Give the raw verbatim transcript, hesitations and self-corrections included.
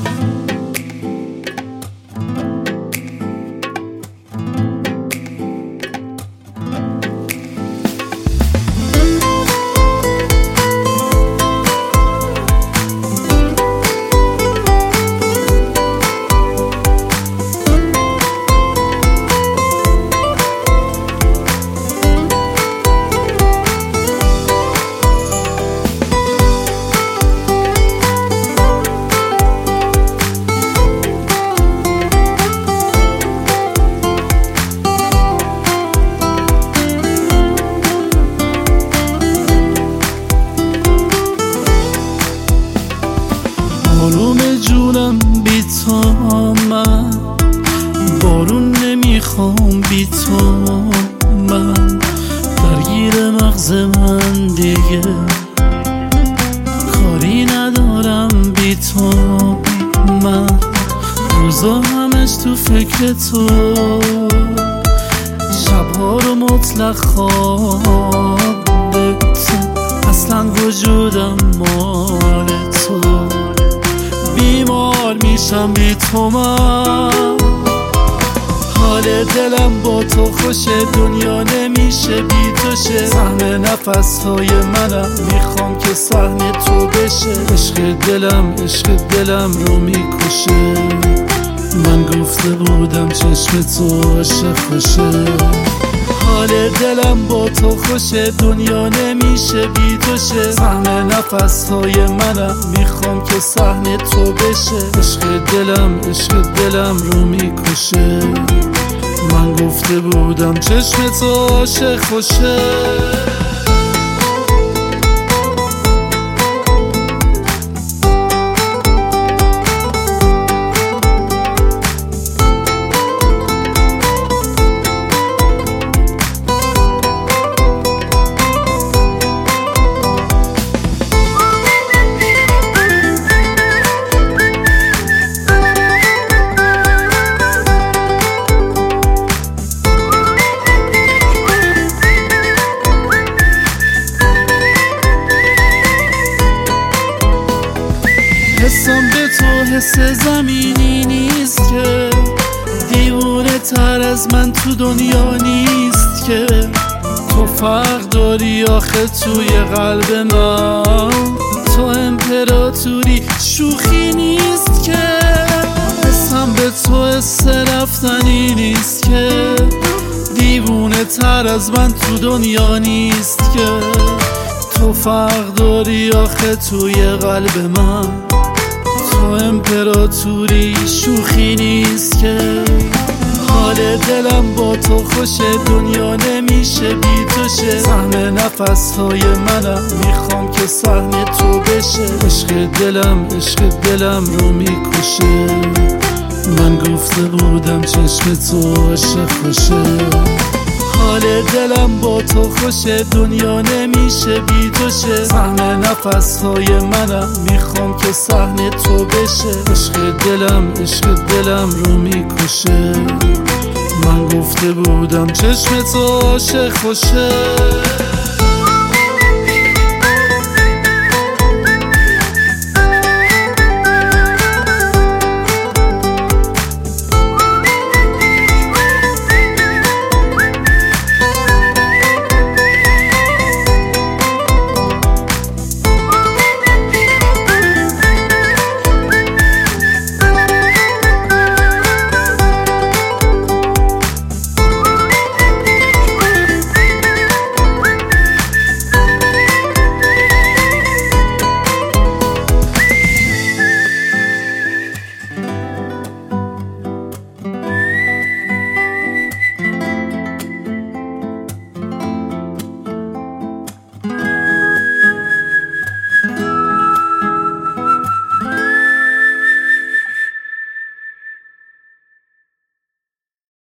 آروم جونم بی تو من، بارون نمیخوام بی تو من، درگیر مغز من دیگه کاری ندارم بی تو من، روزا همش تو فکر تو، شبها رو مطلق خوابت، اصلا وجودم مال تو، بیمار میشم بی تو من، حال دلم با تو خوشه، دنیا نمیشه بی تو شه، سهم نفس های منم میخوام که سهم تو بشه، عشق دلم عشق دلم رو میکشه، من گفته بودم چشم تو عاشق خوشه، حال دلم با تو خوشه، دنیا نمیشه بی تو شه، سهم نفس های منم میخوام که صحن تو بشه، عشق دلم عشق دلم رو میکشه، من گفته بودم چشم تو عاشق خوشه. حسم به تو حس زمینی نیست که، دیوونه تر از من تو دنیا نیست که، تو فرق داری آخه توی قلب من، تو امپراتوری شوخی نیست که، حسم به تو حس رفتنی نیست که، دیوونه تر از من تو دنیا نیست که، تو فرق داری آخه توی قلب من، تو امپراتوری شوخی نیست که، حال دلم با تو خوشه، دنیا نمیشه بی تو شه، سهم نفس های منم میخوام که صحن تو بشه، عشق دلم عشق دلم رو میکشه، من گفته بودم چشم تو عاشق خوشه، حال دلم با تو خوشه، دنیا نمیشه بی تو شه، سهم نفس های منم میخوام که صحن تو بشه، عشق دلم عشق دلم رو میکشه، من گفته بودم چشم تو عاشق خوشه.